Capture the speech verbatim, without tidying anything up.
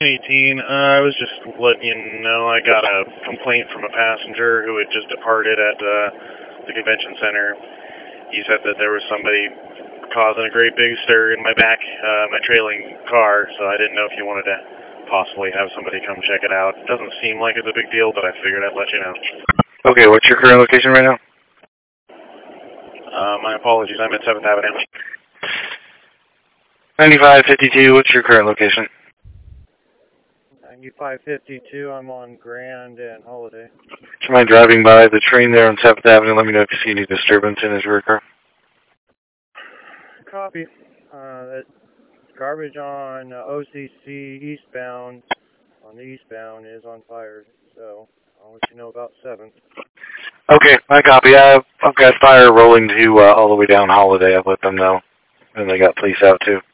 eighteen, uh, I was just letting you know I got a complaint from a passenger who had just departed at uh, the convention center. He said that there was somebody causing a great big stir in my back, uh, my trailing car, so I didn't know if you wanted to possibly have somebody come check it out. It doesn't seem like it's a big deal, but I figured I'd let you know. Okay, what's your current location right now? Uh, my apologies, I'm at seventh Avenue. ninety-five fifty-two, what's your current location? ninety-five fifty-two, I'm on Grand and Holiday. Do you mind driving by the train there on seventh Avenue? Let me know if you see any disturbance in his rear car. Copy. Uh, that garbage on uh, O C C eastbound, on the eastbound, is on fire, so I'll let you know about seventh. Okay, I copy. I've, I've got fire rolling to uh, all the way down Holiday. I've let them know, and they got police out too.